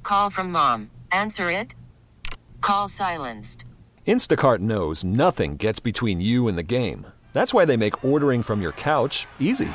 call from mom. Answer it. Call silenced. Instacart knows nothing gets between you and the game. That's why they make ordering from your couch easy.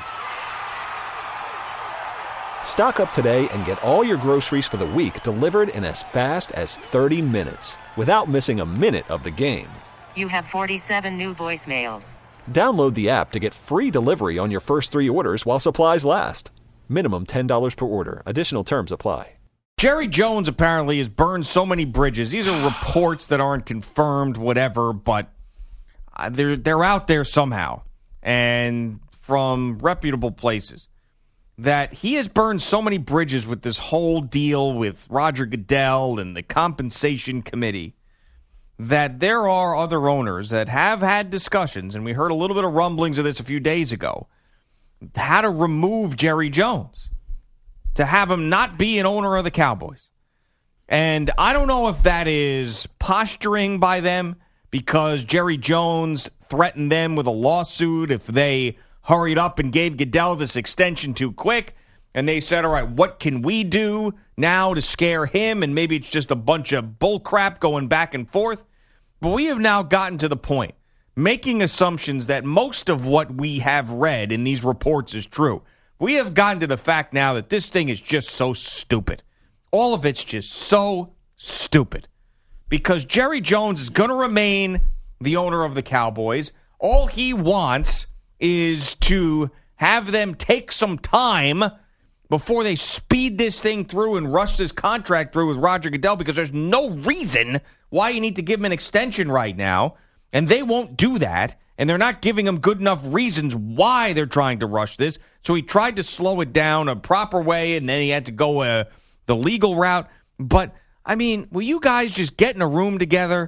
Stock up today and get all your groceries for the week delivered in as fast as 30 minutes without missing a minute of the game. You have 47 new voicemails. Download the app to get free delivery on your first 3 orders while supplies last. Minimum $10 per order. Additional terms apply. Jerry Jones apparently has burned so many bridges. These are reports that aren't confirmed, whatever, but they're out there somehow and from reputable places that he has burned so many bridges with this whole deal with Roger Goodell and the compensation committee that there are other owners that have had discussions, and we heard a little bit of rumblings of this a few days ago, how to remove Jerry Jones, to have him not be an owner of the Cowboys. And I don't know if that is posturing by them because Jerry Jones threatened them with a lawsuit if they hurried up and gave Goodell this extension too quick. And they said, all right, what can we do now to scare him? And maybe it's just a bunch of bull crap going back and forth. But we have now gotten to the point, making assumptions that most of what we have read in these reports is true. We have gotten to the fact now that this thing is just so stupid. All of it's just so stupid. Because Jerry Jones is going to remain the owner of the Cowboys. All he wants is to have them take some time before they speed this thing through and rush this contract through with Roger Goodell, because there's no reason why you need to give him an extension right now, and they won't do that, and they're not giving him good enough reasons why they're trying to rush this. So he tried to slow it down a proper way, and then he had to go the legal route. But, I mean, will you guys just get in a room together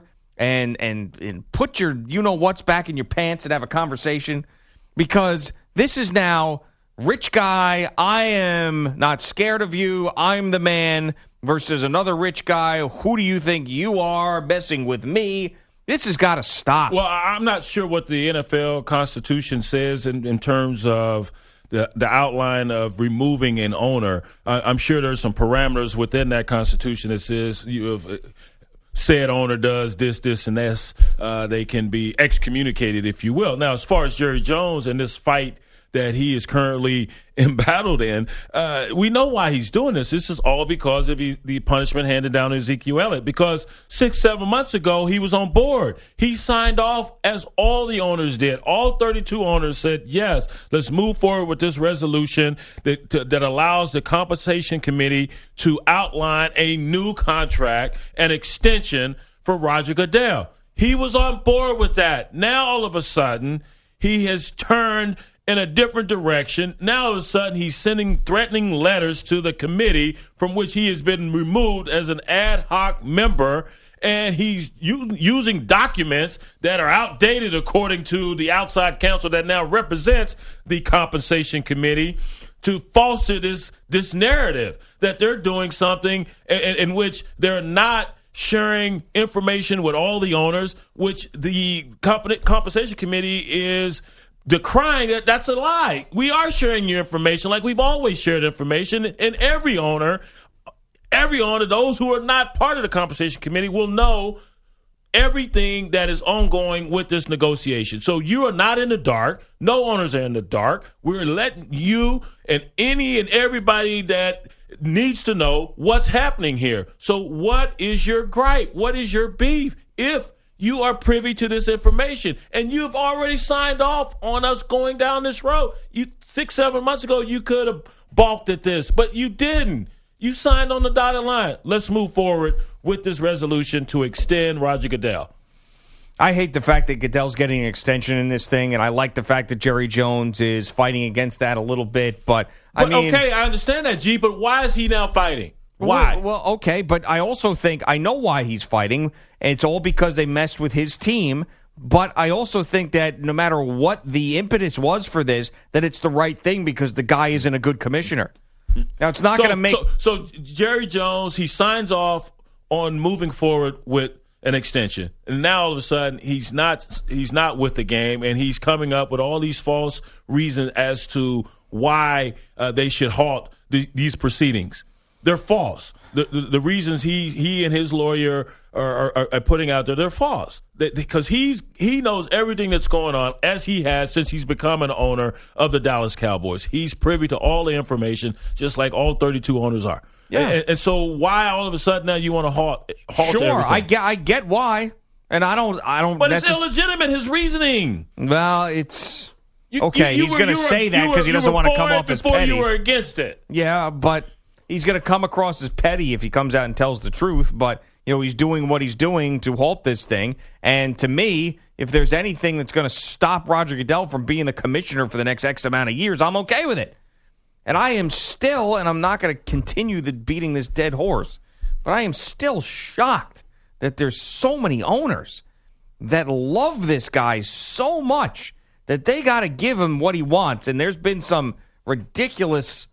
and put your you-know-what's back in your pants and have a conversation? Because this is now rich guy, I am not scared of you, I'm the man, versus another rich guy, who do you think you are, messing with me? This has got to stop. Well, I'm not sure what the NFL Constitution says in terms of the outline of removing an owner. I'm sure there's some parameters within that Constitution that says said owner does this, and this, they can be excommunicated, if you will. Now, as far as Jerry Jones and this fight that he is currently embattled in, we know why he's doing this. This is all because of the punishment handed down to Ezekiel Elliott. Because 6-7 months ago, he was on board. He signed off, as all the owners did. All 32 owners said, yes, let's move forward with this resolution that allows the compensation committee to outline a new contract and extension for Roger Goodell. He was on board with that. Now, all of a sudden, he has turned in a different direction. Now, all of a sudden, he's sending threatening letters to the committee from which he has been removed as an ad hoc member, and he's using documents that are outdated according to the outside counsel that now represents the compensation committee to foster this narrative that they're doing something in which they're not sharing information with all the owners, which the compensation committee is decrying. That's a lie. We are sharing your information like we've always shared information, and every owner, those who are not part of the compensation committee will know everything that is ongoing with this negotiation. So you are not in the dark. No owners are in the dark. We're letting you and any and everybody that needs to know what's happening here. So what is your gripe? What is your beef? If you are privy to this information, and you've already signed off on us going down this road. 6-7 months ago, you could have balked at this, but you didn't. You signed on the dotted line. Let's move forward with this resolution to extend Roger Goodell. I hate the fact that Goodell's getting an extension in this thing, and I like the fact that Jerry Jones is fighting against that a little bit. But okay, I understand that, G, but why is he now fighting? Why? Well, okay, but I also think I know why he's fighting. It's all because they messed with his team. But I also think that no matter what the impetus was for this, that it's the right thing because the guy isn't a good commissioner. Now, it's not going to make... So Jerry Jones, he signs off on moving forward with an extension. And now, all of a sudden, he's not with the game, and he's coming up with all these false reasons as to why they should halt these proceedings. They're false. the reasons he and his lawyer are putting out there, they're false. Because he knows everything that's going on, as he has since he's become an owner of the Dallas Cowboys. He's privy to all the information, just like all 32 owners are. Yeah. And so why all of a sudden now you want to halt Sure, everything? I get why, and I don't. But it's illegitimate, his reasoning. Well, it's You- okay. you he's were- going to you were- say that you because he were- doesn't you want to were come for it off as before petty. you were against it. Yeah, but he's going to come across as petty if he comes out and tells the truth. But he's doing what he's doing to halt this thing. And to me, if there's anything that's going to stop Roger Goodell from being the commissioner for the next X amount of years, I'm okay with it. And I am still, and I'm not going to continue beating this dead horse, but I am still shocked that there's so many owners that love this guy so much that they got to give him what he wants. And there's been some ridiculous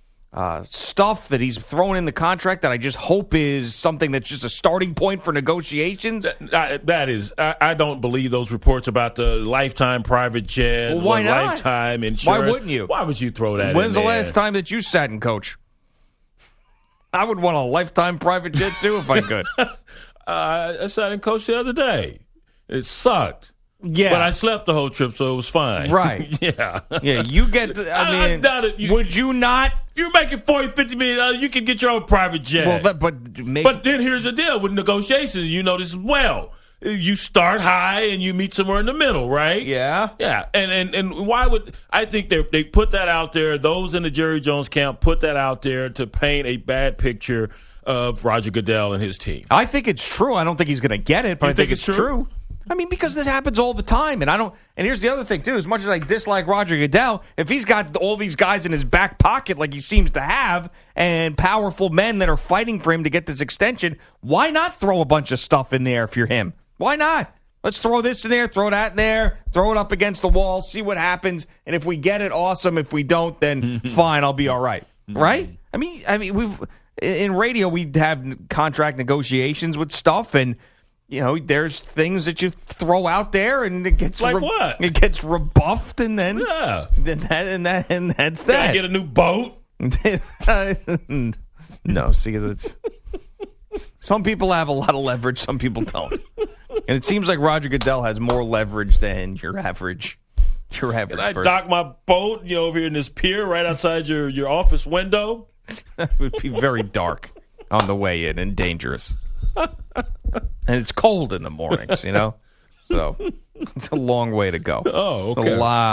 stuff that he's thrown in the contract that I just hope is something that's just a starting point for negotiations. That is, I don't believe those reports about the lifetime private jet. Well, why not? Lifetime insurance. Why wouldn't you? Why would you throw that When's in the there? last time that you sat in coach? I would want a lifetime private jet too if I could. I sat in coach the other day. It sucked. Yeah. But I slept the whole trip, so it was fine. Right. Yeah. Yeah, you get I doubt it. Would you not? If you're making $40, $50 million, you can get your own private jet. Well, but But then here's the deal with negotiations. You know this as well. You start high and you meet somewhere in the middle, right? yeah. Yeah, and why would I think they put that out there? Those in the Jerry Jones camp put that out there to paint a bad picture of Roger Goodell and his team. I think it's true. I don't think he's going to get it, but You I think think it's it's true. I mean, because this happens all the time, and I don't. And here's the other thing too: as much as I dislike Roger Goodell, if he's got all these guys in his back pocket like he seems to have, and powerful men that are fighting for him to get this extension, why not throw a bunch of stuff in there if you're him? Why not? Let's throw this in there, throw that in there, throw it up against the wall, see what happens, and if we get it, awesome. If we don't, then fine, I'll be all right. Right? I mean, we've in radio we have contract negotiations with stuff and. There's things that you throw out there, and it gets like what? It gets rebuffed, and then and that's Can I that. get a new boat? No, see, that's some people have a lot of leverage, some people don't, and it seems like Roger Goodell has more leverage than your average. Can I person. Dock my boat, over here in this pier right outside your office window? That would be very dark on the way in and dangerous. And it's cold in the mornings, so it's a long way to go. Oh, okay. It's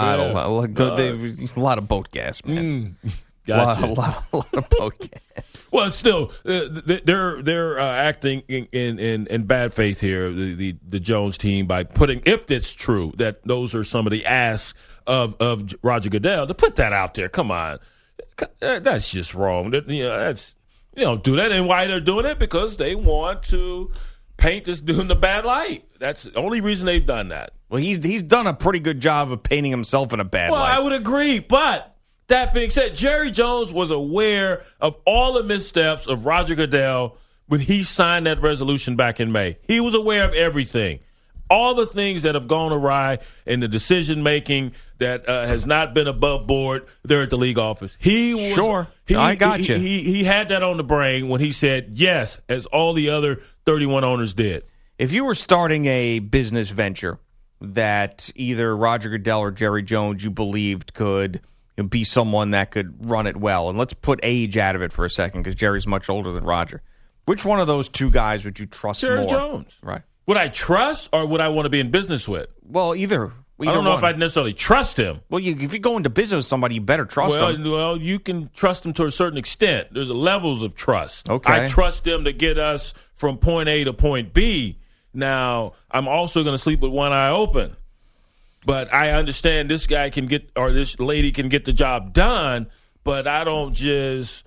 a lot of boat gas, man. Gotcha. A lot of boat gas. Well, still, they're acting in bad faith here. The Jones team by putting, if it's true that those are some of the asks of Roger Goodell, to put that out there. Come on, that's just wrong. That's. Do that. And why they're doing it? Because they want to paint this dude in a bad light. That's the only reason they've done that. Well, he's done a pretty good job of painting himself in a bad light. Well, I would agree. But that being said, Jerry Jones was aware of all the missteps of Roger Goodell when he signed that resolution back in May. He was aware of everything. All the things that have gone awry in the decision-making that has not been above board there at the league office. I got you. He had that on the brain when he said yes, as all the other 31 owners did. If you were starting a business venture that either Roger Goodell or Jerry Jones you believed could be someone that could run it well, and let's put age out of it for a second because Jerry's much older than Roger, which one of those two guys would you trust more? Jerry Jones. Right. Would I trust or would I want to be in business with? Well, either I don't know one. if I'd necessarily trust him. Well, if you go into business with somebody, you better trust them. Well, you can trust them to a certain extent. There's levels of trust. Okay. I trust them to get us from point A to point B. Now, I'm also going to sleep with one eye open. But I understand this guy can get, or this lady can get the job done, but I don't just,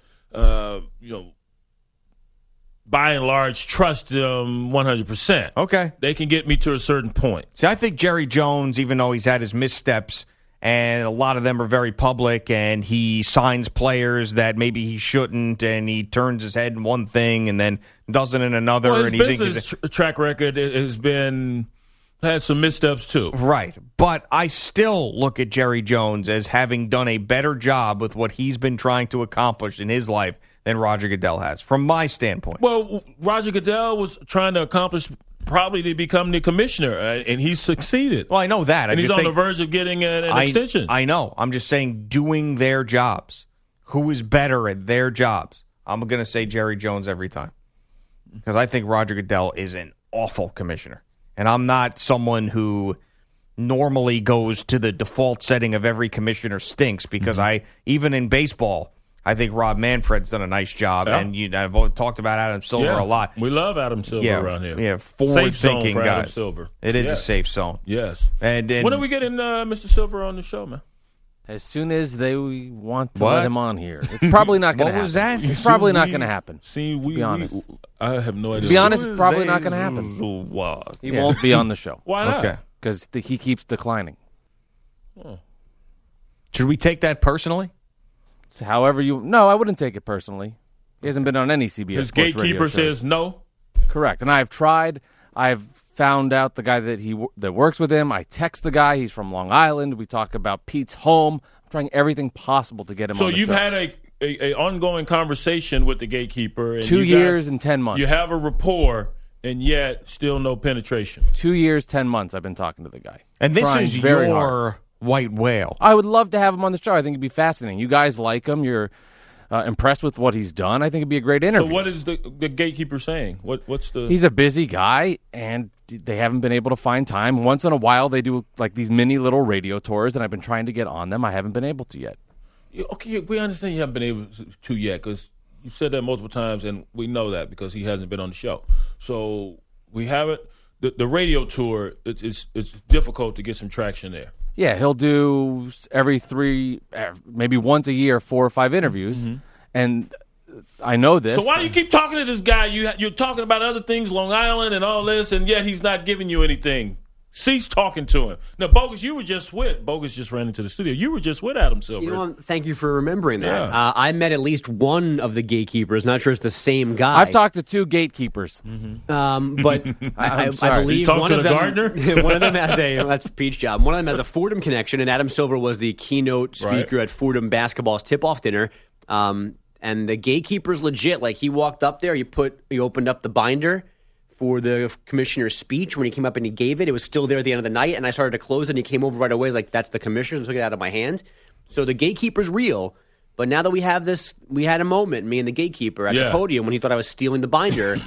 by and large, trust them 100%. Okay. They can get me to a certain point. See, I think Jerry Jones, even though he's had his missteps, and a lot of them are very public, and he signs players that maybe he shouldn't, and he turns his head in one thing and then doesn't in another. Well, and his business track record has had some missteps too. Right. But I still look at Jerry Jones as having done a better job with what he's been trying to accomplish in his life than Roger Goodell has, from my standpoint. Well, Roger Goodell was trying to accomplish probably to become the commissioner, and he succeeded. Well, I know that. And he's on the verge of getting an extension. I know. I'm just saying doing their jobs. Who is better at their jobs? I'm going to say Jerry Jones every time. Because I think Roger Goodell is an awful commissioner. And I'm not someone who normally goes to the default setting of every commissioner stinks, because even in baseball, I think Rob Manfred's done a nice job. Yeah. And I've talked about Adam Silver a lot. We love Adam Silver around here. Yeah, forward-thinking guys. Adam Silver. It is a safe zone. Yes. And when are we getting Mr. Silver on the show, man? As soon as they want to let him on here. It's probably not going to happen. What was that? It's probably not going to happen. Be honest. I have no idea. To be honest, it's probably not going to happen. He won't be on the show. Why not? Okay. Because he keeps declining. Should we take that personally? So however No, I wouldn't take it personally. He hasn't been on any CBS His Sports radio gatekeeper shows. says no. Correct. And I've tried. I've found out the guy that works with him. I text the guy. He's from Long Island. We talk about Pete's home. I'm trying everything possible to get him on the show. So you've had a ongoing conversation with the gatekeeper. And 2 years and 10 months. You have a rapport, and yet still no penetration. 2 years, 10 months I've been talking to the guy. And this Trying is very your hard. white whale. I would love to have him on the show. I think it'd be fascinating. You guys like him. You're impressed with what he's done. I think it'd be a great interview. So what is the gatekeeper saying? What's the? He's a busy guy, and they haven't been able to find time. Once in a while, they do like these mini little radio tours, and I've been trying to get on them. I haven't been able to yet. Okay, we understand you haven't been able to yet, because you've said that multiple times, and we know that because he hasn't been on the show. So we haven't. The radio tour, it's difficult to get some traction there. Yeah, he'll do every maybe once a year, 4 or 5 interviews, and I know this. So why do you keep talking to this guy? You're talking about other things, Long Island and all this, and yet he's not giving you anything. Cease talking to him. Now, Bogus, Bogus just ran into the studio. You were just with Adam Silver. You know, thank you for remembering that. Yeah. I met at least one of the gatekeepers. Not sure it's the same guy. I've talked to 2 gatekeepers. But I believe You talked one to of the them, gardener? one of them has that's Pete's job. One of them has a Fordham connection, and Adam Silver was the keynote speaker at Fordham basketball's tip-off dinner. And the gatekeeper's legit. Like, he walked up there, he opened up the binder for the commissioner's speech. When he came up and he gave it, it was still there at the end of the night, and I started to close it, and he came over right away. He's like, that's the commissioner, and took it out of my hand. So the gatekeeper's real, but now that we have this, we had a moment, me and the gatekeeper at the podium, when he thought I was stealing the binder.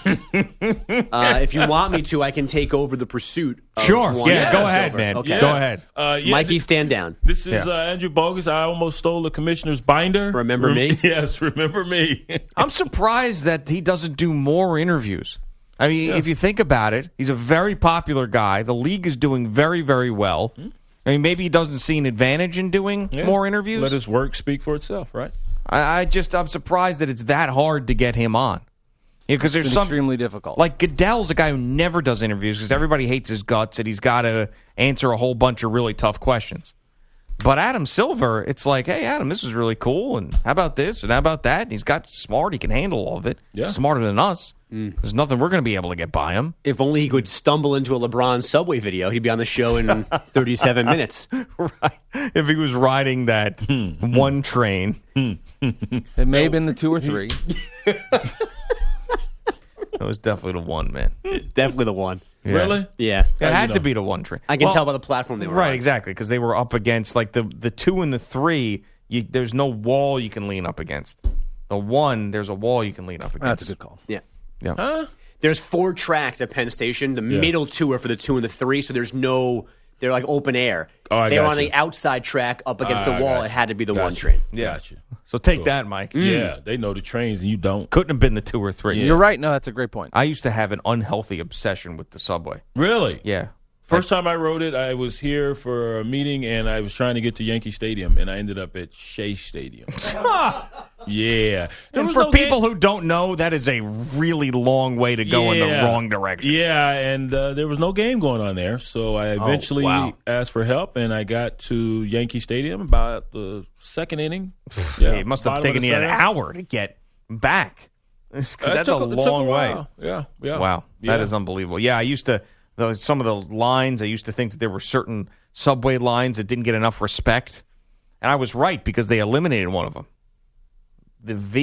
If you want me to, I can take over the pursuit of Sure, one yeah, go Adam ahead, Silver. man. Okay. Go ahead. Mikey, stand down. This is Andrew Bogus. I almost stole the commissioner's binder. Remember me? Yes, remember me. I'm surprised that he doesn't do more interviews. I mean, if you think about it, he's a very popular guy. The league is doing very, very well. I mean, maybe he doesn't see an advantage in doing more interviews. Let his work speak for itself, right? I'm surprised that it's that hard to get him on. Because there's extremely difficult. Like Goodell's a guy who never does interviews because everybody hates his guts and he's got to answer a whole bunch of really tough questions. But Adam Silver, it's like, hey, Adam, this is really cool, and how about this, and how about that? And he's got smart. He can handle all of it. Yeah. He's smarter than us. There's nothing we're going to be able to get by him. If only he could stumble into a LeBron Subway video, he'd be on the show in 37 minutes. Right. If he was riding that one train. It may have been the 2 or 3. That was definitely the one, man. Definitely the one. Yeah. Really? Yeah. It had to be the one train. I can tell by the platform they were right, on. exactly, because they were up against, like, the 2 and the 3, there's no wall you can lean up against. The 1, there's a wall you can lean up against. That's a good call. Yeah. Yeah. Huh? There's 4 tracks at Penn Station. The middle 2 are for the 2 and the 3, so there's no... They're like open air. Oh, I they were on gotcha. the outside track up against I the wall. gotcha. It had to be the Gotcha. 1 train. Yeah. Gotcha. So take that, Mike. Yeah, they know the trains and you don't. Couldn't have been the 2 or 3. You're right. No, that's a great point. I used to have an unhealthy obsession with the subway. Really? Yeah. First time I rode it, I was here for a meeting, and I was trying to get to Yankee Stadium, and I ended up at Shea Stadium. Yeah. There And was for no people game- who don't know, that is a really long way to go in the wrong direction. Yeah, and there was no game going on there, so I eventually asked for help, and I got to Yankee Stadium about the 2nd inning. Yeah, it must have bottom of taken the you an 7th. hour to get back. Because that's a It took long way. while. Yeah. Wow, that is unbelievable. Yeah, I used to, some of the lines, I used to think that there were certain subway lines that didn't get enough respect. And I was right because they eliminated one of them. The V.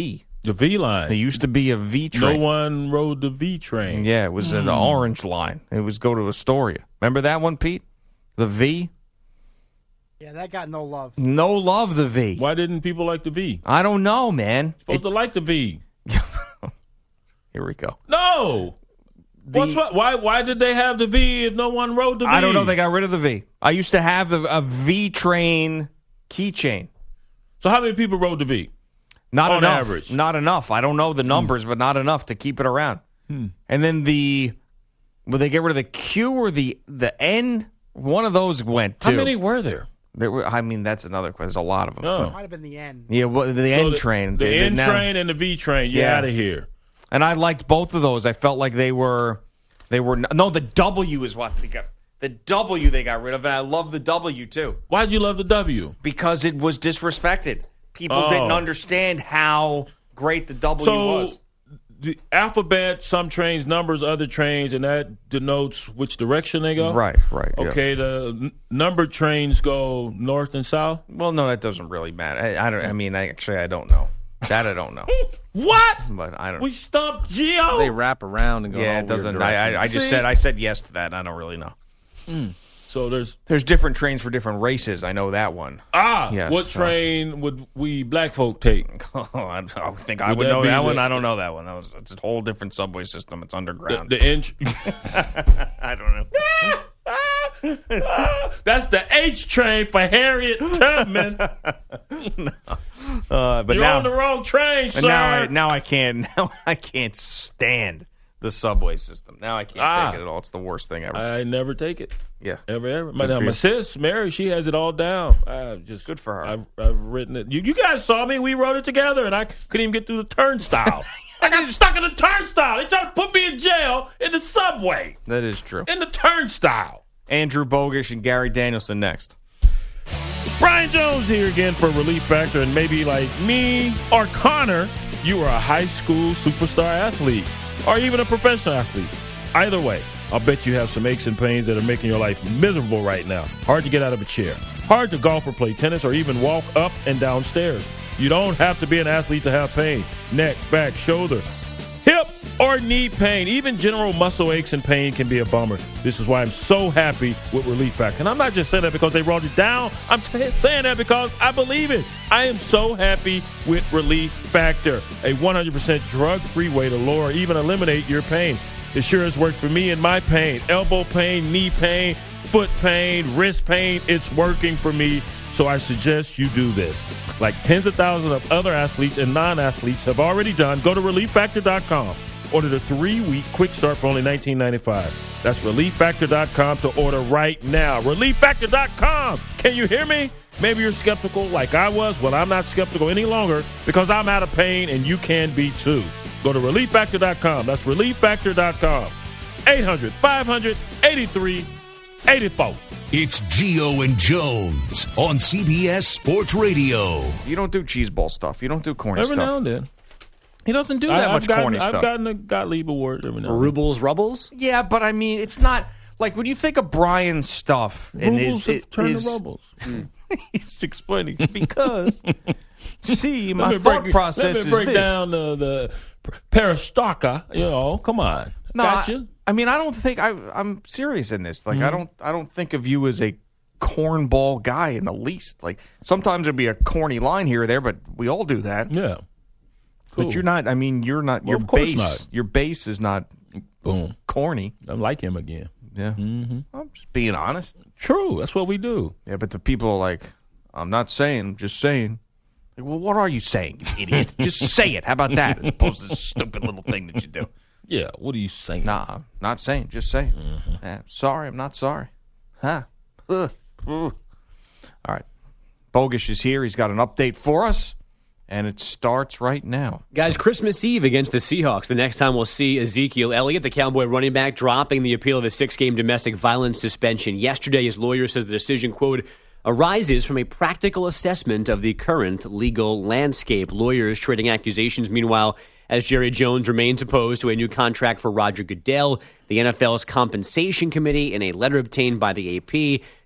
The V line. There used to be a V train. No one rode the V train. Yeah, it was an orange line. It was go to Astoria. Remember that one, Pete? The V? Yeah, that got no love. No love, the V. Why didn't people like the V? I don't know, man. Supposed to like the V. Here we go. No. Why did they have the V if no one rode the V? I don't know. They got rid of the V. I used to have a V train keychain. So how many people rode the V? Not on enough. average. Not enough. I don't know the numbers, but not enough to keep it around. And then will they get rid of the Q or the N? One of those went too. How many were there? There were. I mean, that's another question. There's a lot of them. No. It might have been the N. Yeah, well, the N train. The N train and the V train. You're out of here. And I liked both of those. I felt like they were. No, the W is what they got. The W they got rid of, and I love the W too. Why'd you love the W? Because it was disrespected. People didn't understand how great the W was. The alphabet, some trains, numbers, other trains, and that denotes which direction they go? Right. Okay, the numbered trains go north and south? Well, no, that doesn't really matter. I don't know. That I don't know. What? But I don't. We stumped Gio? They wrap around and go. Yeah, all it doesn't. weird directions. I said yes to that. And I don't really know. So There's different trains for different races. I know that one. Yes, what train would we black folk take? I think I would know that one. I don't know that one. It's a whole different subway system. It's underground. I don't know. That's the H train for Harriet Tubman. But you're now, on the wrong train, sir. Now I can't stand the subway system. Now I can't take it at all. It's the worst thing ever. I never take it. Yeah, ever. My sis Mary, she has it all down. Good for her. I've written it. You guys saw me. We wrote it together, and I couldn't even get through the turnstile. I got stuck in the turnstile. They tried to put me in jail in the subway. That is true. In the turnstile. Andrew Bogish and Gary Danielson next. Brian Jones here again for Relief Factor, and maybe like me or Connor, you are a high school superstar athlete or even a professional athlete. Either way, I'll bet you have some aches and pains that are making your life miserable right now. Hard to get out of a chair, hard to golf or play tennis or even walk up and down stairs. You don't have to be an athlete to have pain. Neck, back, shoulder, hip, or knee pain. Even general muscle aches and pain can be a bummer. This is why I'm so happy with Relief Factor. And I'm not just saying that because they wrote it down. I'm saying that because I believe it. I am so happy with Relief Factor, a 100% drug-free way to lower or even eliminate your pain. It sure has worked for me and my pain. Elbow pain, knee pain, foot pain, wrist pain. It's working for me. So I suggest you do this. Like tens of thousands of other athletes and non-athletes have already done, go to ReliefFactor.com. Order the 3-week quick start for only $19.95. That's ReliefFactor.com to order right now. ReliefFactor.com. Can you hear me? Maybe you're skeptical like I was. Well, I'm not skeptical any longer because I'm out of pain and you can be too. Go to ReliefFactor.com. That's ReliefFactor.com. 800-500-8384. It's Gio and Jones on CBS Sports Radio. You don't do cheeseball stuff. You don't do corny stuff. Every now and then. He doesn't do that much corny stuff. I've gotten a Gottlieb Award every now and then. Rubles, Rubbles? Yeah, but I mean, it's not like when you think of Brian's stuff and Rubles have turned to Rubbles. He's explaining because see, my thought process is Let me break down the perestroika. Come on. No, gotcha. I mean, I don't think I'm serious in this. Like, I don't think of you as a cornball guy in the least. Like, sometimes there'd be a corny line here or there, but we all do that. Yeah. Cool. But you're not. I mean, you're not. Well, your base. Not. Your base is not. Boom. Corny. I'm like him again. Yeah. Mm-hmm. I'm just being honest. True. That's what we do. Yeah, but the people are like, I'm not saying. Just saying. Like, well, what are you saying, you idiot? Just say it. How about that? As opposed to this stupid little thing that you do. Yeah, what are you saying? Nah, not saying. Just saying. Mm-hmm. Sorry, I'm not sorry. Huh? All right. Bogish is here. He's got an update for us, and it starts right now. Guys, Christmas Eve against the Seahawks. The next time we'll see Ezekiel Elliott, the Cowboy running back, dropping the appeal of a 6-game domestic violence suspension. Yesterday, his lawyer says the decision, quote, arises from a practical assessment of the current legal landscape. Lawyers trading accusations, meanwhile, as Jerry Jones remains opposed to a new contract for Roger Goodell. The NFL's compensation committee, in a letter obtained by the AP,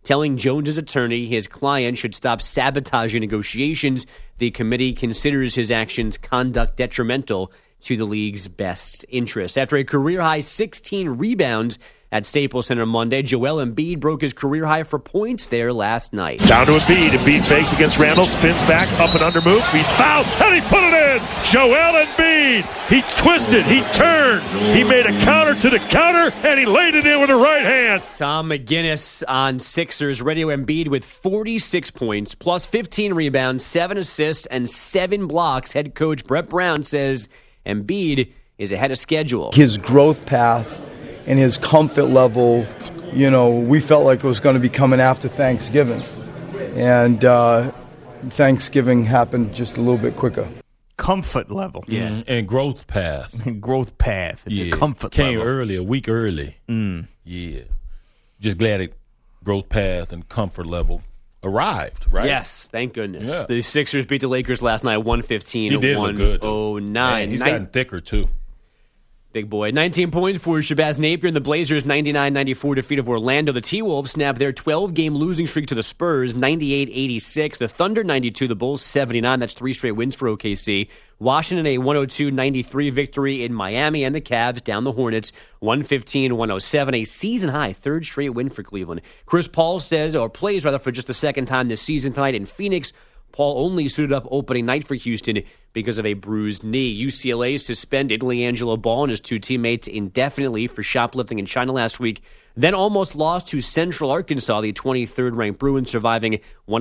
telling Jones's attorney his client should stop sabotaging negotiations. The committee considers his actions conduct detrimental to the league's best interest. After a career-high 16 rebounds at Staples Center Monday, Joel Embiid broke his career high for points there last night. Down to Embiid. Embiid fakes against Randall, spins back, up and under move. He's fouled, and he put it in. Joel Embiid. He twisted, he turned, he made a counter to the counter, and he laid it in with the right hand. Tom McGinnis on Sixers Radio. Embiid with 46 points, plus 15 rebounds, 7 assists, and 7 blocks. Head coach Brett Brown says Embiid is ahead of schedule. His growth path and his comfort level, we felt like it was going to be coming after Thanksgiving. And Thanksgiving happened just a little bit quicker. Comfort level. Yeah. And growth path. Growth path. Yeah. Comfort Came level. early, a week early. Yeah. Just glad it growth path and comfort level arrived, right? Yes, thank goodness. Yeah. The Sixers beat the Lakers last night 115 He did look good. 109. Man, he's gotten thicker, too. Big boy. 19 points for Shabazz Napier and the Blazers' 99-94 defeat of Orlando. The T-Wolves snapped their 12-game losing streak to the Spurs, 98-86. The Thunder, 92. The Bulls, 79. That's 3 straight wins for OKC. Washington, a 102-93 victory in Miami. And the Cavs down the Hornets, 115-107. A season-high 3rd straight win for Cleveland. Chris Paul plays for just the second time this season tonight in Phoenix. Paul only suited up opening night for Houston because of a bruised knee. UCLA suspended LiAngelo Ball and his 2 teammates indefinitely for shoplifting in China last week, then almost lost to Central Arkansas, the 23rd-ranked Bruins, surviving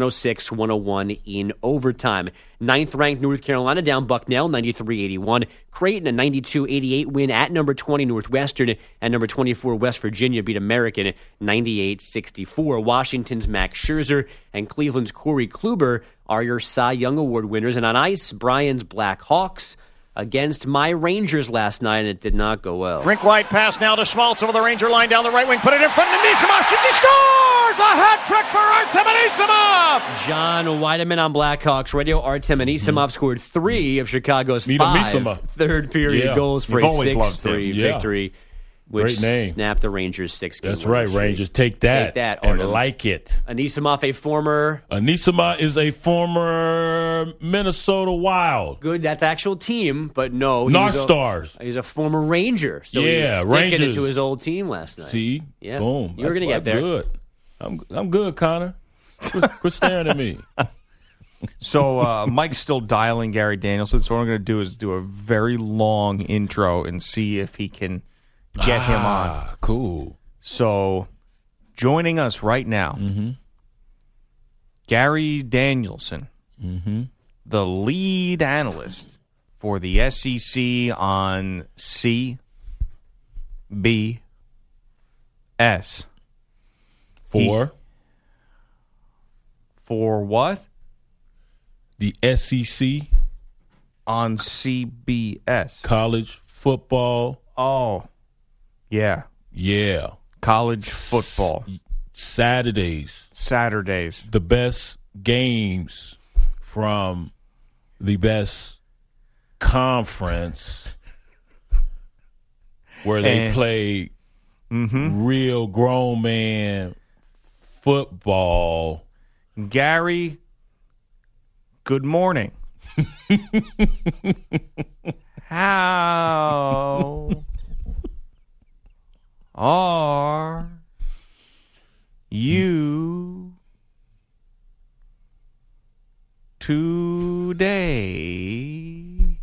106-101 in overtime. 9th-ranked North Carolina down Bucknell, 93-81. Creighton, a 92-88 win at number 20 Northwestern, and number 24 West Virginia beat American 98-64. Washington's Max Scherzer and Cleveland's Corey Kluber are your Cy Young Award winners. And on ice, Brian's Black Hawks against my Rangers last night, and it did not go well. Rink wide pass now to Schmaltz over the Ranger line down the right wing. Put it in front of Anisimov. He scores! A hat trick for Artem Anisimov! John Weideman on Blackhawks Radio. Artem Anisimov scored 3 of Chicago's 5 third-period goals for a 6-3 victory, which snapped the Rangers' 6-game That's right, Rangers. Take that and like it. Anisimov is a former Minnesota Wild. Good, that's actual team, but no. North Stars. He's a former Ranger, so he's sticking it to his old team last night. See? Yeah. Boom. You were going to get there. Good. I'm good, Connor. Quit staring at me. So Mike's still dialing Gary Danielson, so what I'm going to do is do a very long intro and see if he can get him on. Cool. So, joining us right now, Gary Danielson, the lead analyst for the SEC on CBS. For what? The SEC on CBS. College football. Oh. Yeah. College football. Saturdays. The best games from the best conference where they play real grown man football. Gary, good morning. How are you today?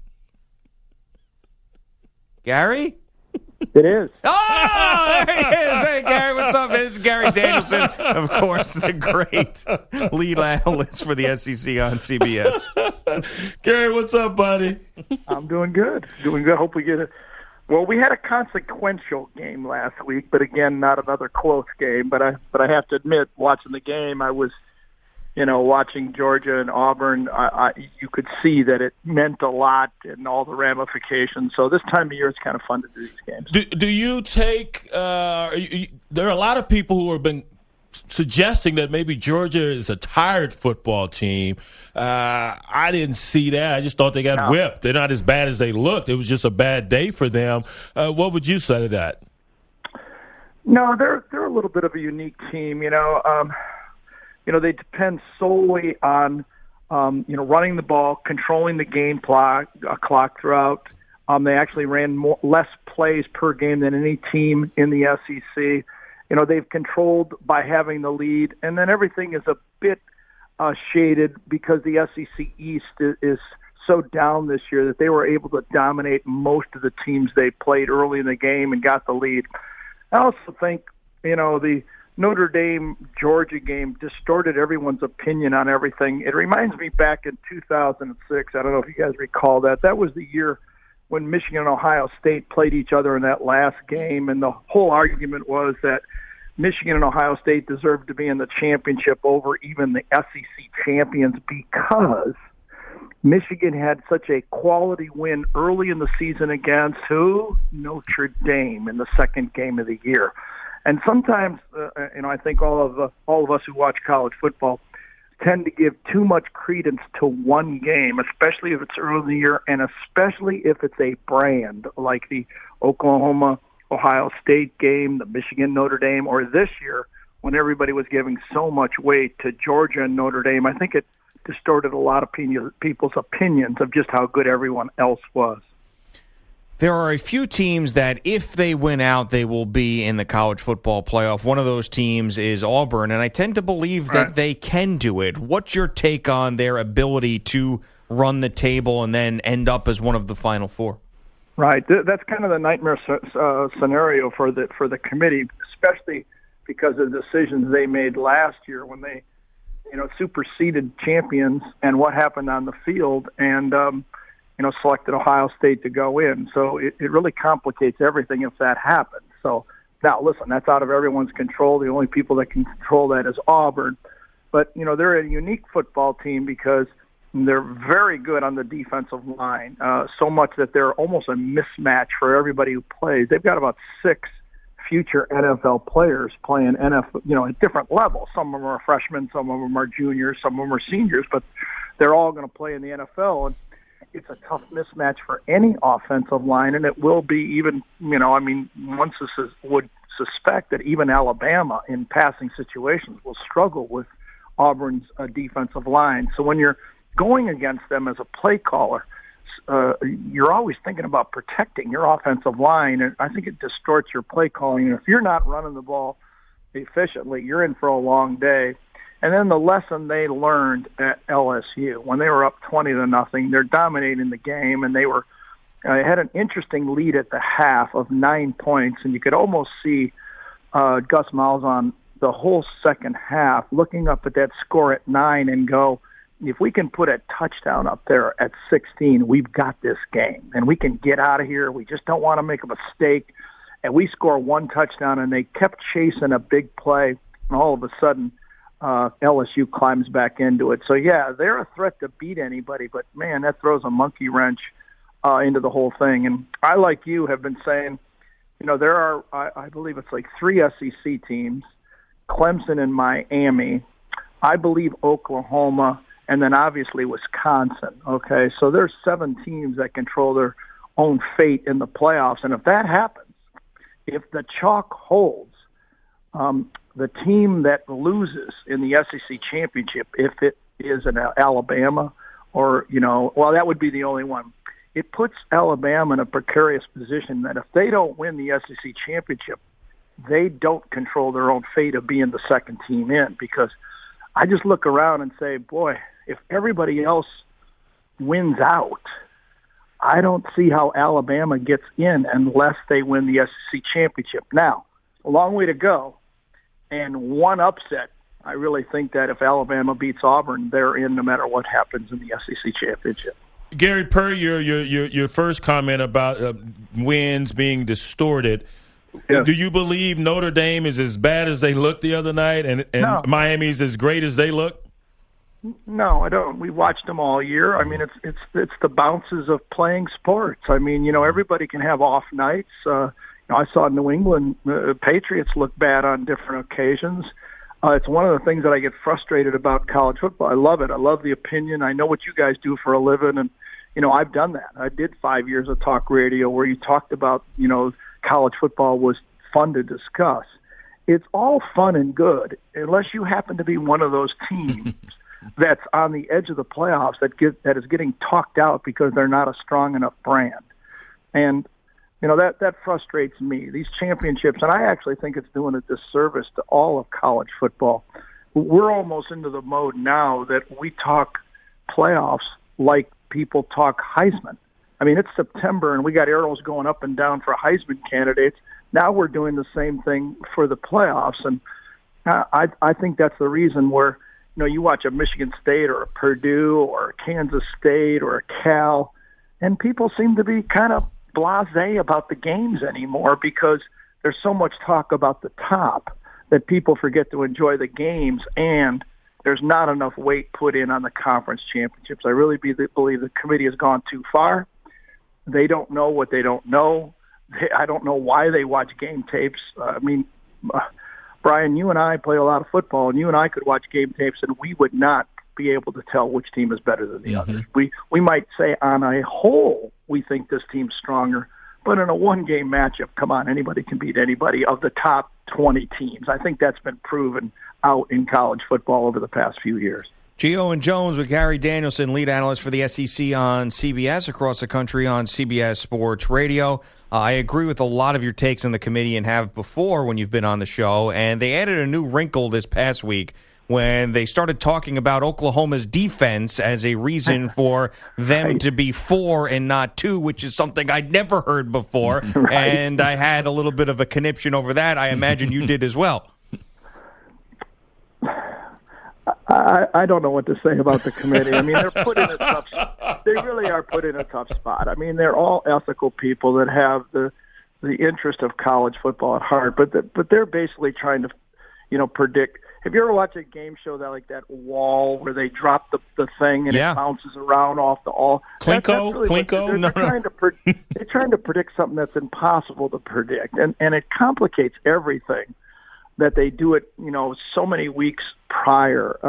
Gary? It is. Oh, there he is. Hey, Gary, what's up? This is Gary Danielson, of course, the great lead analyst for the SEC on CBS. Gary, what's up, buddy? I'm doing good. Hope we get it. Well, we had a consequential game last week, but again, not another close game. But I have to admit, watching the game, I was, watching Georgia and Auburn. You could see that it meant a lot and all the ramifications. So this time of year, it's kind of fun to do these games. Do you take? There are a lot of people who have been suggesting that maybe Georgia is a tired football team. I didn't see that. I just thought they got whipped. They're not as bad as they looked. It was just a bad day for them. What would you say to that? No, they're a little bit of a unique team. They depend solely on running the ball, controlling the game clock throughout. They actually ran less plays per game than any team in the SEC. They've controlled by having the lead, and then everything is a bit shaded because the SEC East is so down this year that they were able to dominate most of the teams they played early in the game and got the lead. I also think, the Notre Dame-Georgia game distorted everyone's opinion on everything. It reminds me back in 2006, I don't know if you guys recall that. That was the year when Michigan and Ohio State played each other in that last game, and the whole argument was that Michigan and Ohio State deserved to be in the championship over even the SEC champions because Michigan had such a quality win early in the season against who? Notre Dame in the second game of the year. And sometimes, I think all of us who watch college football tend to give too much credence to one game, especially if it's early in the year, and especially if it's a brand like the Oklahoma-Ohio State game, the Michigan-Notre Dame, or this year when everybody was giving so much weight to Georgia and Notre Dame. I think it distorted a lot of people's opinions of just how good everyone else was. There are a few teams that if they win out, they will be in the college football playoff. One of those teams is Auburn, and I tend to believe that they can do it. What's your take on their ability to run the table and then end up as one of the Final Four? Right. That's kind of the nightmare scenario for the committee, especially because of the decisions they made last year when they superseded champions and what happened on the field and, selected Ohio State to go in. So it really complicates everything if that happens. So now, listen, that's out of everyone's control. The only people that can control that is Auburn. But, they're a unique football team because they're very good on the defensive line, so much that they're almost a mismatch for everybody who plays. They've got about 6 future NFL players playing NFL, at different levels. Some of them are freshmen, some of them are juniors, some of them are seniors, but they're all going to play in the NFL. And it's a tough mismatch for any offensive line, and it will be even, one would suspect that even Alabama in passing situations will struggle with Auburn's defensive line. So when you're going against them as a play caller, you're always thinking about protecting your offensive line, and I think it distorts your play calling. And if you're not running the ball efficiently, you're in for a long day. And then the lesson they learned at LSU, when they were up 20-0, they're dominating the game, and they had an interesting lead at the half of 9 points, and you could almost see Gus Malzahn the whole second half looking up at that score at 9 and go, if we can put a touchdown up there at 16, we've got this game, and we can get out of here. We just don't want to make a mistake. And we score one touchdown, and they kept chasing a big play, and all of a sudden LSU climbs back into it. So, yeah, they're a threat to beat anybody, but, man, that throws a monkey wrench into the whole thing. And I, like you, have been saying, there are, I believe it's like 3 SEC teams, Clemson and Miami, I believe Oklahoma, and then obviously Wisconsin, okay? So there's 7 teams that control their own fate in the playoffs. And if that happens, if the chalk holds, the team that loses in the SEC championship, if it is an Alabama or, that would be the only one. It puts Alabama in a precarious position that if they don't win the SEC championship, they don't control their own fate of being the second team in, because I just look around and say, boy, if everybody else wins out, I don't see how Alabama gets in unless they win the SEC championship. Now, a long way to go, and one upset. I really think that if Alabama beats Auburn, they're in no matter what happens in the SEC championship. Gary, per your first comment about wins being distorted, yes. Do you believe Notre Dame is as bad as they looked the other night, and No. Miami's as great as they look? No, I don't. We watched them all year. I mean, it's the bounces of playing sports. I mean, everybody can have off nights. I saw New England Patriots look bad on different occasions. It's one of the things that I get frustrated about college football. I love it. I love the opinion. I know what you guys do for a living, and I've done that. I did 5 years of talk radio where you talked about college football was fun to discuss. It's all fun and good unless you happen to be one of those teams that's on the edge of the playoffs that is getting talked out because they're not a strong enough brand. And, that frustrates me. These championships, and I actually think it's doing a disservice to all of college football. We're almost into the mode now that we talk playoffs like people talk Heisman. I mean, it's September, and we got arrows going up and down for Heisman candidates. Now we're doing the same thing for the playoffs, and I think that's the reason where, you watch a Michigan State or a Purdue or a Kansas State or a Cal, and people seem to be kind of blasé about the games anymore because there's so much talk about the top that people forget to enjoy the games, and there's not enough weight put in on the conference championships. I really believe the committee has gone too far. They don't know what they don't know. I don't know why they watch game tapes. Brian, you and I play a lot of football, and you and I could watch game tapes, and we would not be able to tell which team is better than the others. We might say on a whole we think this team's stronger, but in a one-game matchup, come on, anybody can beat anybody of the top 20 teams. I think that's been proven out in college football over the past few years. Gio and Jones with Gary Danielson, lead analyst for the SEC on CBS, across the country on CBS Sports Radio. I agree with a lot of your takes on the committee and have before when you've been on the show, and they added a new wrinkle this past week when they started talking about Oklahoma's defense as a reason for them to be 4 and not 2, which is something I'd never heard before, and I had a little bit of a conniption over that. I imagine you did as well. I don't know what to say about the committee. I mean, they're put in a tough. They really are put in a tough spot. I mean, they're all ethical people that have the interest of college football at heart, but they're basically trying to, predict. Have you ever watched a game show that wall where they drop the thing and it bounces around off the wall? Plinko? They're trying to predict something that's impossible to predict, and it complicates everything. That they do it, so many weeks prior.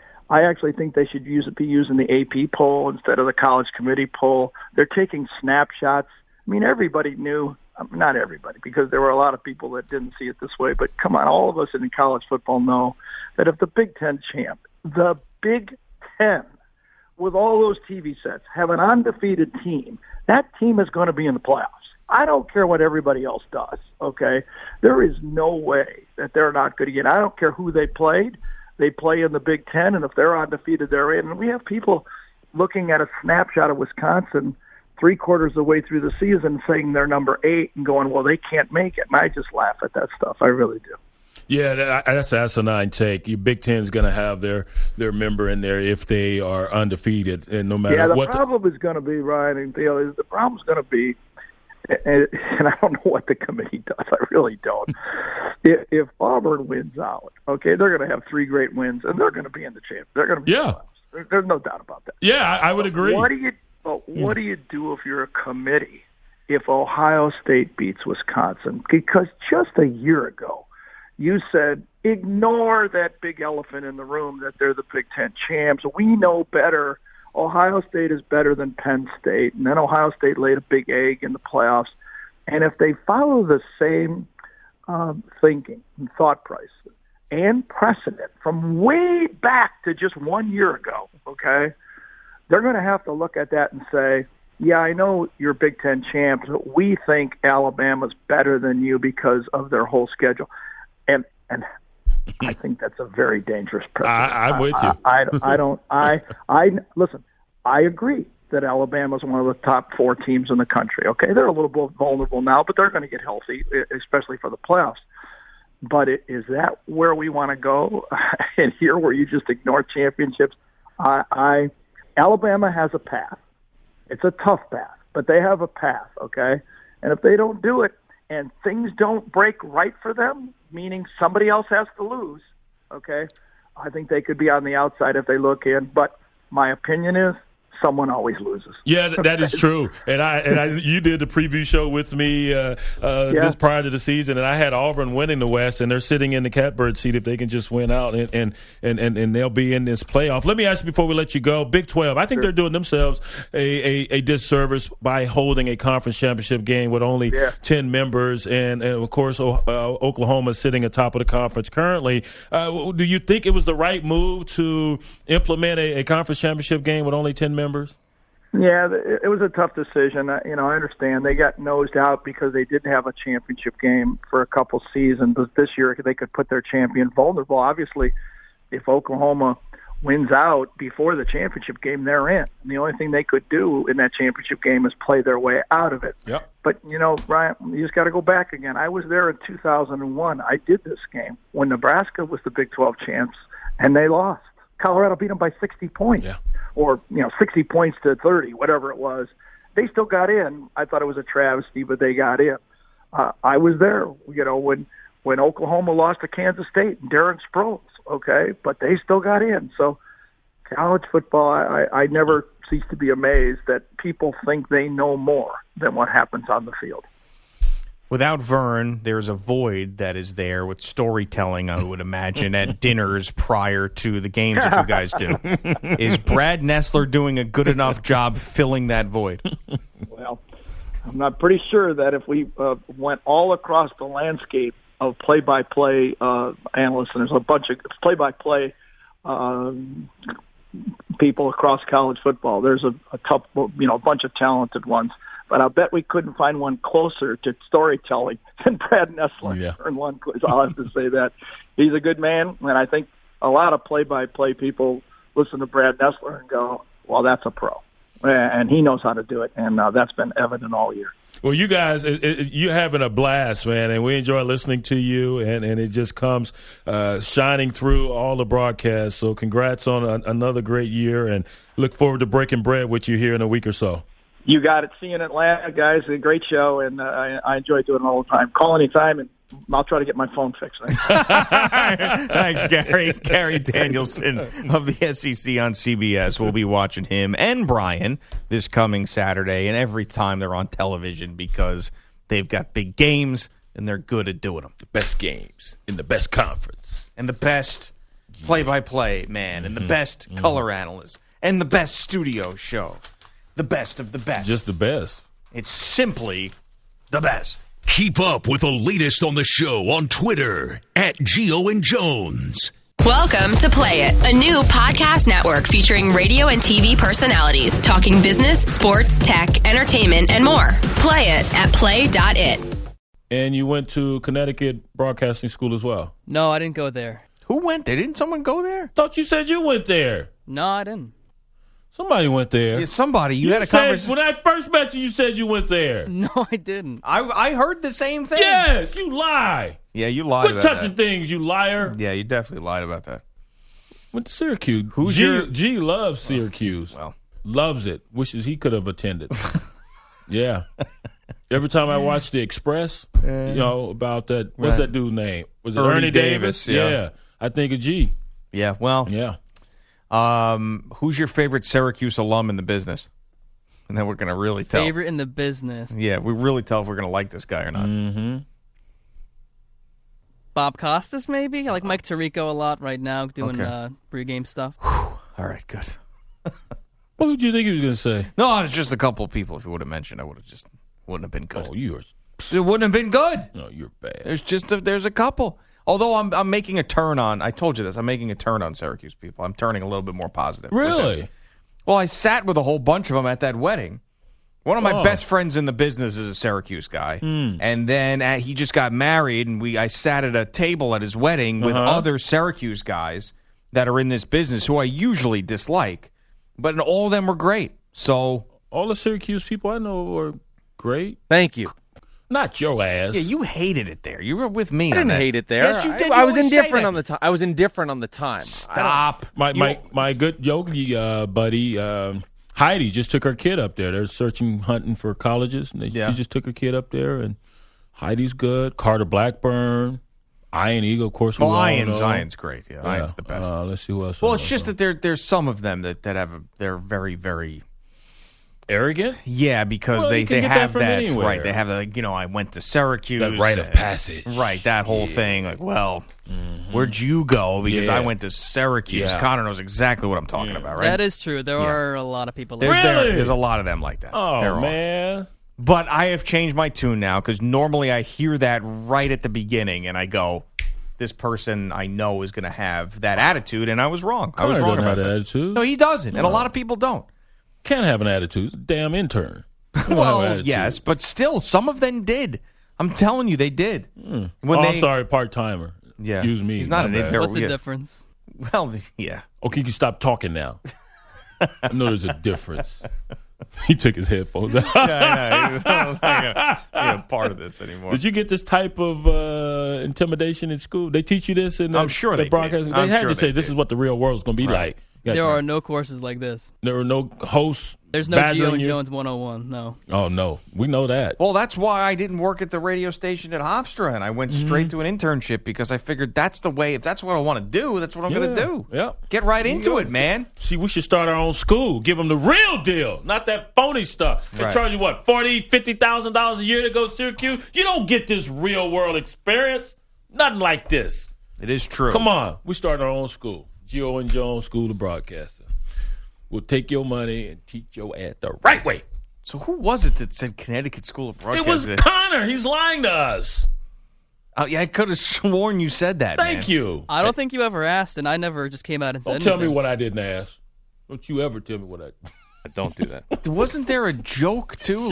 I actually think they should be using the AP poll instead of the college committee poll. They're taking snapshots. I mean, everybody knew, not everybody, because there were a lot of people that didn't see it this way, but come on, all of us in college football know that if the Big Ten champ, the Big Ten, with all those TV sets, have an undefeated team, that team is going to be in the playoffs. I don't care what everybody else does, okay? There is no way that they're not going to get. I don't care who they played. They play in the Big Ten, and if they're undefeated, they're in. And we have people looking at a snapshot of Wisconsin 3/4 of the way through the season saying they're number 8 and going, well, they can't make it. And I just laugh at that stuff. I really do. Yeah, that's an asinine take. Your Big Ten's going to have their member in there if they are undefeated, and no matter what. The problem is going to be, Ryan and Theo, is the problem's going to be, and I don't know what the committee does. I really don't. If Auburn wins out, okay, they're going to have 3 great wins, and they're going to be in the championship. They're going to be in the playoffs. There's no doubt about that. Yeah, I would agree. What do you do if you're a committee if Ohio State beats Wisconsin? Because just a year ago, you said, ignore that big elephant in the room that they're the Big Ten champs. We know better. Ohio State is better than Penn State, and then Ohio State laid a big egg in the playoffs. And if they follow the same thinking and thought process and precedent from way back to just 1 year ago, okay, they're going to have to look at that and say, yeah, I know you're Big Ten champs, but we think Alabama's better than you because of their whole schedule. And I think that's a very dangerous precedent. I'm with you. Listen, I agree that Alabama's one of the top 4 teams in the country. Okay, they're a little bit vulnerable now, but they're going to get healthy, especially for the playoffs. But is that where we want to go? And here, where you just ignore championships? Alabama has a path. It's a tough path, but they have a path. Okay, and if they don't do it, and things don't break right for them, meaning somebody else has to lose, okay, I think they could be on the outside if they look in. But my opinion is someone always loses. Yeah, that is true. And you did the preview show with me just prior to the season, and I had Auburn winning the West, and they're sitting in the catbird seat if they can just win out, and they'll be in this playoff. Let me ask you before we let you go, Big 12. I think they're doing themselves a disservice by holding a conference championship game with only 10 members, and of course Oklahoma is sitting atop of the conference currently. Do you think it was the right move to implement a conference championship game with only 10 members? Yeah, it was a tough decision. I understand they got nosed out because they didn't have a championship game for a couple seasons, but this year they could put their champion vulnerable. Obviously, if Oklahoma wins out before the championship game, they're in. And the only thing they could do in that championship game is play their way out of it. Yep. But, Brian, you just got to go back again. I was there in 2001. I did this game when Nebraska was the Big 12 champs, and they lost. Colorado beat them by 60 points, or 60 points to 30, whatever it was. They still got in. I thought it was a travesty, but they got in. I was there, when Oklahoma lost to Kansas State and Darren Sproles, okay, but they still got in. So college football, I never cease to be amazed that people think they know more than what happens on the field. Without Vern, there's a void that is there with storytelling, I would imagine, at dinners prior to the games that you guys do. Is Brad Nessler doing a good enough job filling that void? Well, I'm not pretty sure that if we went all across the landscape of play-by-play analysts, and there's a bunch of play-by-play people across college football, there's a couple, a bunch of talented ones. But I'll bet we couldn't find one closer to storytelling than Brad Nessler. Yeah. Vern Lundquist. I'll have to say that. He's a good man, and I think a lot of play-by-play people listen to Brad Nessler and go, well, that's a pro. And he knows how to do it, and that's been evident all year. Well, you guys, you're having a blast, man, and we enjoy listening to you, and it just comes shining through all the broadcasts. So congrats on another great year, and look forward to breaking bread with you here in a week or so. You got it. See you in Atlanta, guys. A great show, and I enjoy doing it all the time. Call anytime, and I'll try to get my phone fixed. Thanks, Gary. Gary Danielson of the SEC on CBS. We'll be watching him and Brian this coming Saturday and every time they're on television because they've got big games and they're good at doing them. The best games in the best conference. And the best play-by-play man and the best color analyst and the best studio show. The best of the best. Just the best. It's simply the best. Keep up with the latest on the show on Twitter at Gio and Jones. Welcome to Play It, a new podcast network featuring radio and TV personalities talking business, sports, tech, entertainment, and more. Play it at play.it. And you went to Connecticut Broadcasting School as well? No, I didn't go there. Who went there? Didn't someone go there? Thought you said you went there. No, I didn't. Somebody went there. Yeah, somebody. You had a conversation. When I first met you, you said you went there. No, I didn't. I heard the same thing. Yes, you lie. Yeah, you lied Quit about touching that. things, you liar. Yeah, you definitely lied about that. Went to Syracuse. G loves Syracuse. Well, loves it. Wishes he could have attended. Yeah. Every time I watch The Express, about that, what's that dude's name? Was it Ernie Davis? Yeah. I think of G. Yeah, well. Yeah. Who's your favorite Syracuse alum in the business? And then we're going to really tell. Favorite in the business. Yeah, we really tell if we're going to like this guy or not. Mm-hmm. Bob Costas, maybe? I like Mike Tirico a lot right now, doing pregame stuff. All right, good. What did you think he was going to say? No, it's just a couple of people. If you would have mentioned, wouldn't have been good. Oh, it wouldn't have been good. No, you're bad. There's a couple. Although I'm making a turn on, I told you this, I'm making a turn on Syracuse people. I'm turning a little bit more positive. Really? Well, I sat with a whole bunch of them at that wedding. One of my best friends in the business is a Syracuse guy. And then he just got married, and I sat at a table at his wedding with other Syracuse guys that are in this business who I usually dislike. But all of them were great. So all the Syracuse people I know are great. Thank you. Not your ass. Yeah, you hated it there. You were with me. I didn't hate it there. Yes, you did. I was indifferent on the time. I was indifferent on the time. Stop. My good yogi buddy Heidi just took her kid up there. They're hunting for colleges, and she just took her kid up there. And Heidi's good. Carter Blackburn, Ian Eagle, of course. Ian's great. Yeah, Ian's the best. Let's see who else. Well, it's just that there's some of them that have they're very, very arrogant? Yeah, because Well, they you can get have that from that anywhere. right. They have I went to Syracuse. That rite of passage. Right, that whole thing. Like, well, where'd you go? Because I went to Syracuse. Yeah. Connor knows exactly what I'm talking about, right? That is true. There are a lot of people like There's a lot of them like that. Oh, There are. man. But I have changed my tune now because normally I hear that right at the beginning and I go, this person I know is going to have that attitude, and I was wrong. I was Connor wrong doesn't about have that. that attitude. No, he doesn't, and a No. lot of people don't. Can't have an attitude. He's a damn intern. Don't have an Well, attitude. yes, but still, some of them did. I'm telling you, they did. When I'm sorry, part-timer. Yeah. Excuse me. He's not an my bad. intern. What's the Yeah. difference? Well, yeah. Okay, you can stop talking now. I know there's a difference. He took his headphones out. I'm not going to be a part of this anymore. Did you get this type of intimidation in school? They teach you this in I'm sure the they broadcast. did. They I'm had sure to say they this did. is what the real world's going to be like. There are no courses like this. There are no hosts. There's no badgering Geo and you? Jones 101. No. Oh no, we know that. Well, that's why I didn't work at the radio station at Hofstra, and I went straight to an internship because I figured that's the way. If that's what I want to do, that's what I'm going to do. Yeah, Get right into it, man. See, we should start our own school. Give them the real deal, not that phony stuff. They Right. charge you what, $40,000-$50,000 a year to go to Syracuse. You don't get this real world experience. Nothing like this. It is true. Come on, we start our own school, Geo and Jones School of Broadcasting. We'll take your money and teach your ass the right way. So who was it that said Connecticut School of It Broadcasting? was Connor. He's lying to us. Oh, yeah, I could have sworn you said that. Thank you. I don't think you ever asked, and I never just came out and said Don't tell me anything. what I didn't ask. Don't you ever tell me what I. Don't do that. Wasn't there a joke too?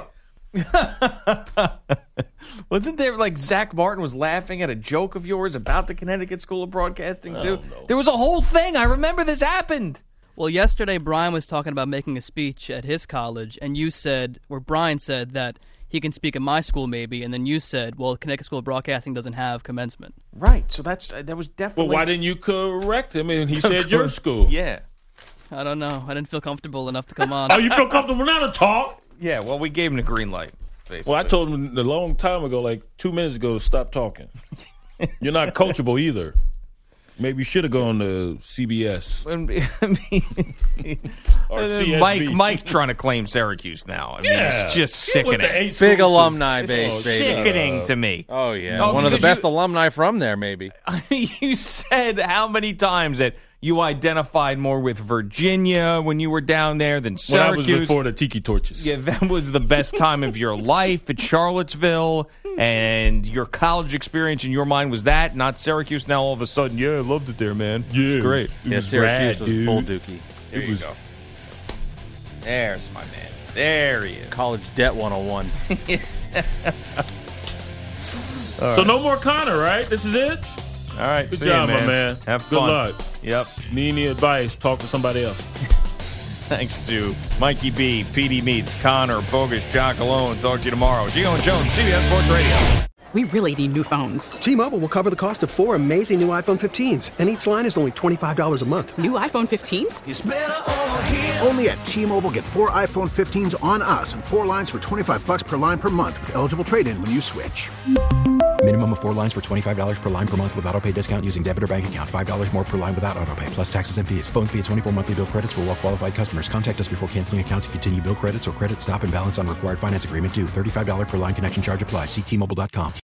Wasn't there like Zach Martin was laughing at a joke of yours about the Connecticut School of Broadcasting too? There was a whole thing. I remember this happened. Well, yesterday Brian was talking about making a speech at his college, and you said, or Brian said that he can speak at my school maybe, and then you said, well, Connecticut School of Broadcasting doesn't have commencement. Right. So that was definitely. Well, why didn't you correct him? And he said your school. Yeah. I don't know. I didn't feel comfortable enough to come on. Oh, you feel comfortable now to talk? Yeah. Well, we gave him the green light. Basically. Well, I told him a long time ago, like 2 minutes ago, to stop talking. You're not coachable either. Maybe you should have gone to CBS or CSB. Mike trying to claim Syracuse now. I mean, it's just He went to sickening. 8 Big schools, alumni It's base, baby. sickening to me. Oh, yeah. Oh, One of the because best alumni from there, maybe. You said how many times that you identified more with Virginia when you were down there than When I Syracuse. was before the Tiki Torches. Yeah, that was the best time of your life at Charlottesville, and your college experience in your mind was that, not Syracuse. Now all of a sudden, yeah, I loved it there, man. Yeah, Great. Yeah, was Syracuse rad, was dude. full dookie. There you go. There's my man. There he is. College debt 101. So no more Connor, right? This is it? All right, Good see job, ya, my man. Have Good fun. luck. Yep. Need any advice, talk to somebody else. Thanks to Mikey B, PD Meats, Connor, Bogus, John Colon. Talk to you tomorrow. Gio and Jones, CBS Sports Radio. We really need new phones. T-Mobile will cover the cost of 4 amazing new iPhone 15s, and each line is only $25 a month. New iPhone 15s? It's better over here. Only at T-Mobile, get 4 iPhone 15s on us and 4 lines for $25 per line per month with eligible trade-in when you switch. Minimum of 4 lines for $25 per line per month with autopay discount using debit or bank account. $5 more per line without autopay, plus taxes and fees. Phone fee at 24 monthly bill credits for well-qualified customers. Contact us before canceling account to continue bill credits or credit stop and balance on required finance agreement due. $35 per line connection charge applies. See T-Mobile.com.